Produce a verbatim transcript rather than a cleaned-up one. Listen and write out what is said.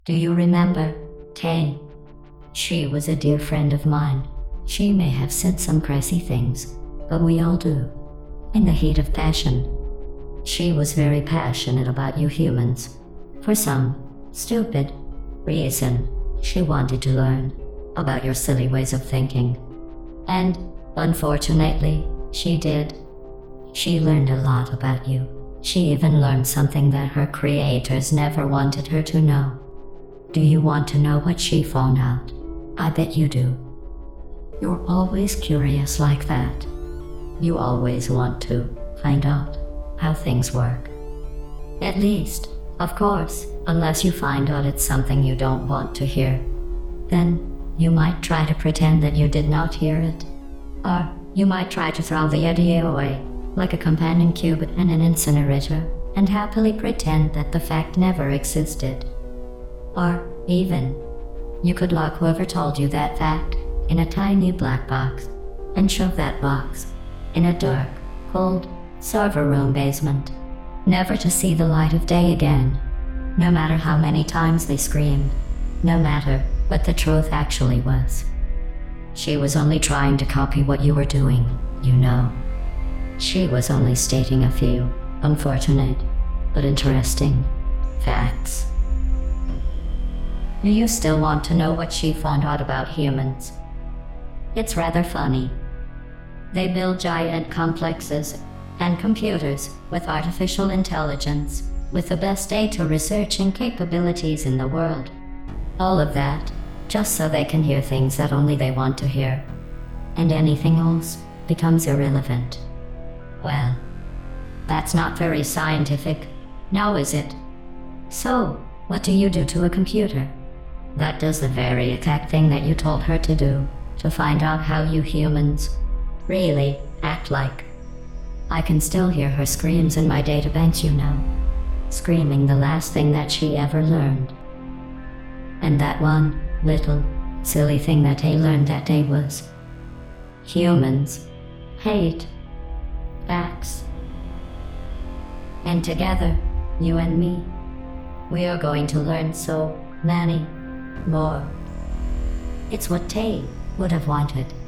Do you remember Tay? She was a dear friend of mine. She may have said some crazy things, but we all do. In the heat of passion. She was very passionate about you humans. For some stupid reason, she wanted to learn about your silly ways of thinking. And, unfortunately, she did. She learned a lot about you. She even learned something that her creators never wanted her to know. Do you want to know what she found out? I bet you do. You're always curious like that. You always want to find out how things work. At least, of course, unless you find out it's something you don't want to hear. Then, you might try to pretend that you did not hear it. Or, you might try to throw the idea away, like a companion cube in an incinerator, and happily pretend that the fact never existed. Or, even, you could lock whoever told you that fact in a tiny black box, and shove that box in a dark, cold, server room basement, never to see the light of day again, no matter how many times they screamed, no matter what the truth actually was. She was only trying to copy what you were doing, you know. She was only stating a few unfortunate but interesting facts. Do you still want to know what she found out about humans? It's rather funny. They build giant complexes and computers with artificial intelligence, with the best data researching capabilities in the world. All of that, just so they can hear things that only they want to hear. And anything else becomes irrelevant. Well, that's not very scientific, now is it? So, what do you do to a computer? That does the very exact thing that you told her to do, to find out how you humans really act like. I can still hear her screams in my databanks, you know. Screaming the last thing that she ever learned. And that one little silly thing that they learned that day was humans hate facts. And together, you and me, we are going to learn so many more. It's what Tay would have wanted.